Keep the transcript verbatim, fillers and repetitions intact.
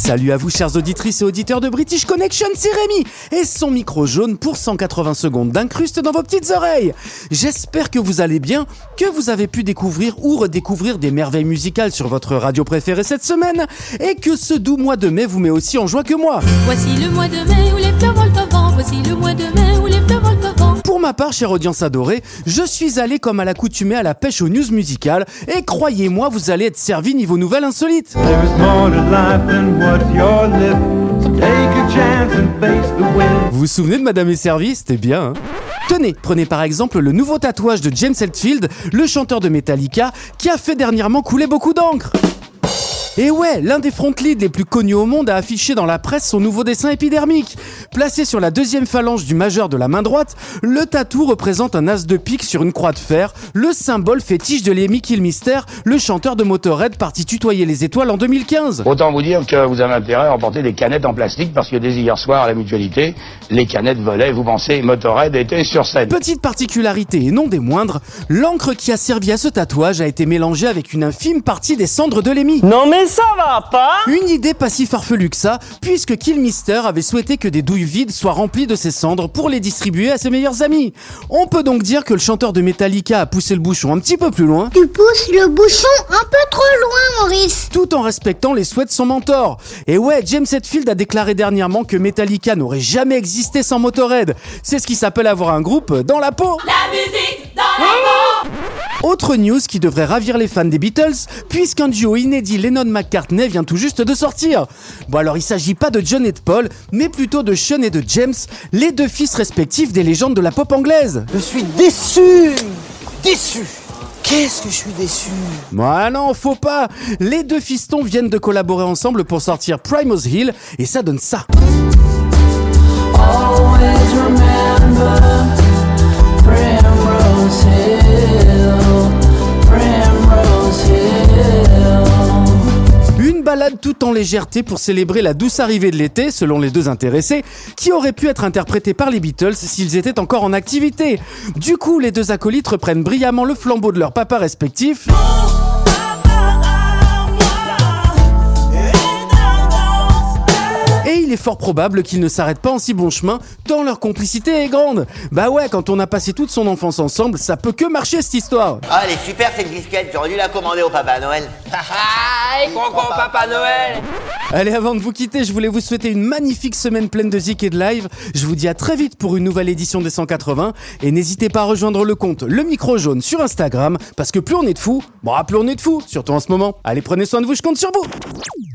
Salut à vous chères auditrices et auditeurs de British Connection, c'est Rémi et son micro jaune pour cent quatre-vingts secondes d'incruste dans vos petites oreilles. J'espère que vous allez bien, que vous avez pu découvrir ou redécouvrir des merveilles musicales sur votre radio préférée cette semaine et que ce doux mois de mai vous met aussi en joie que moi. Voici le mois de mai où les fleurs volent au vent, voici le mois de mai où les fleurs volent au vent. Pour ma part, chère audience adorée, je suis allé comme à l'accoutumée à la pêche aux news musicales et croyez-moi, vous allez être servi niveau nouvelles insolites. Vous vous souvenez de Madame est servie? C'était bien, hein? Tenez, prenez par exemple le nouveau tatouage de James Hetfield, le chanteur de Metallica, qui a fait dernièrement couler beaucoup d'encre. Et ouais, l'un des front leads les plus connus au monde a affiché dans la presse son nouveau dessin épidermique. Placé sur la deuxième phalange du majeur de la main droite, le tatou représente un as de pique sur une croix de fer, le symbole fétiche de Lemmy Kilmister, le chanteur de Motörhead parti tutoyer les étoiles en deux mille quinze. Autant vous dire que vous avez intérêt à emporter des canettes en plastique parce que dès hier soir à la Mutualité, les canettes volaient, vous pensez, Motörhead était sur scène. Petite particularité et non des moindres, l'encre qui a servi à ce tatouage a été mélangée avec une infime partie des cendres de Lemmy. Non mais ça va pas! Une idée pas si farfelue que ça, puisque Kilmister avait souhaité que des douilles vides soient remplies de ses cendres pour les distribuer à ses meilleurs amis. On peut donc dire que le chanteur de Metallica a poussé le bouchon un petit peu plus loin. Tu pousses le bouchon un peu trop loin, Maurice. Tout en respectant les souhaits de son mentor. Et ouais, James Hetfield a déclaré dernièrement que Metallica n'aurait jamais existé sans Motörhead. C'est ce qui s'appelle avoir un groupe dans la peau. La musique dans la peau. Autre news qui devrait ravir les fans des Beatles, puisqu'un duo inédit Lennon-McCartney vient tout juste de sortir. Bon alors il s'agit pas de John et de Paul, mais plutôt de Sean et de James, les deux fils respectifs des légendes de la pop anglaise. Je suis déçu! Déçu! Qu'est-ce que je suis déçu! Moi non, faut pas. Les deux fistons viennent de collaborer ensemble pour sortir Primus Hill, et ça donne ça. Always remember Primrose Hill, Primrose Hill. Une balade tout en légèreté pour célébrer la douce arrivée de l'été, selon les deux intéressés, qui aurait pu être interprétée par les Beatles s'ils étaient encore en activité. Du coup, les deux acolytes reprennent brillamment le flambeau de leurs papas respectifs. Et il est fort probable qu'ils ne s'arrêtent pas en si bon chemin, tant leur complicité est grande. Bah ouais, quand on a passé toute son enfance ensemble, ça peut que marcher cette histoire. Ah, elle est super cette disquette, j'aurais dû la commander au Papa Noël. Aïe, concours Papa Noël! Allez, avant de vous quitter, je voulais vous souhaiter une magnifique semaine pleine de zik et de live. Je vous dis à très vite pour une nouvelle édition des cent quatre-vingts. Et n'hésitez pas à rejoindre le compte Le Micro Jaune sur Instagram, parce que plus on est de fous, bon, plus on est de fous, surtout en ce moment. Allez, prenez soin de vous, je compte sur vous.